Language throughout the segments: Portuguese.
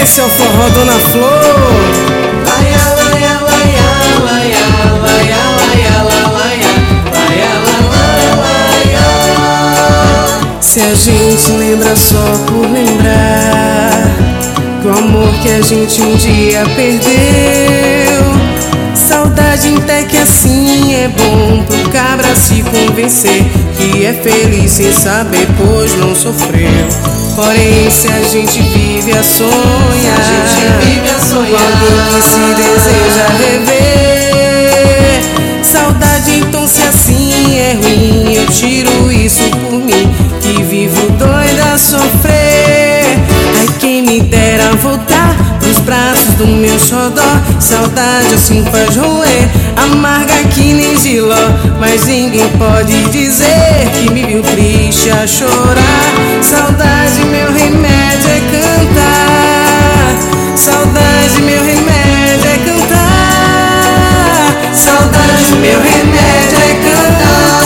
Esse é o forró Dona Flor. Laia, laia, laia, laia, laia, laia, laia, laia, laia, laia. Se a gente lembra só por lembrar do amor que a gente um dia perdeu, saudade até que assim é bom pro cabra se convencer que é feliz sem saber, pois não sofreu. Porém, se a gente vive a sonhar, alguém que se deseja rever, saudade então se assim é ruim, eu tiro isso por mim, que vivo doida a sofrer. Ai, quem me dera voltar pros braços do meu xodó, saudade assim faz roer, amarga que nem giló, mas ninguém pode dizer que me viu triste a chorar. Saudade, meu remédio é cantar, saudade, meu remédio é cantar, saudade, meu remédio é cantar.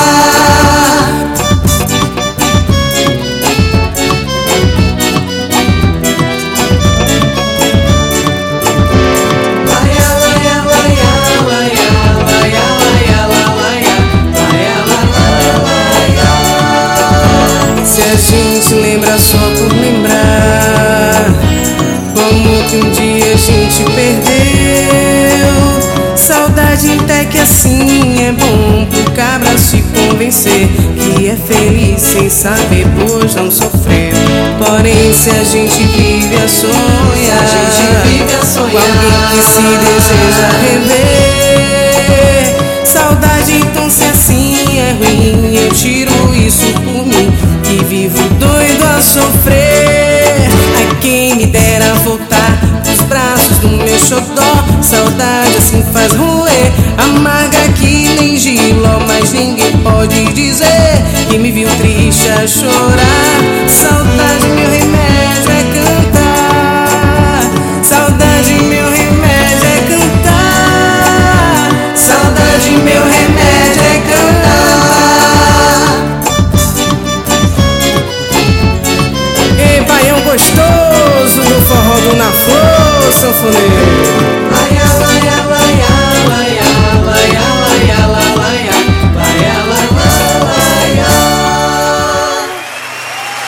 Se a gente lembra só por lembrar como que um dia a gente perdeu, saudade até que assim é bom pro cabra se convencer que é feliz sem saber, pois não sofreu. Porém, se a gente vive a sonhar, com alguém que se deseja rever, saudade então se assim é ruim, eu tiro isso por mim, que vivo doido a sofrer. Ai, quem me dera voltar pros braços do meu xodó, saudade assim faz roer, amarga que nem giló, mas ninguém pode dizer que me viu triste a chorar. Saudade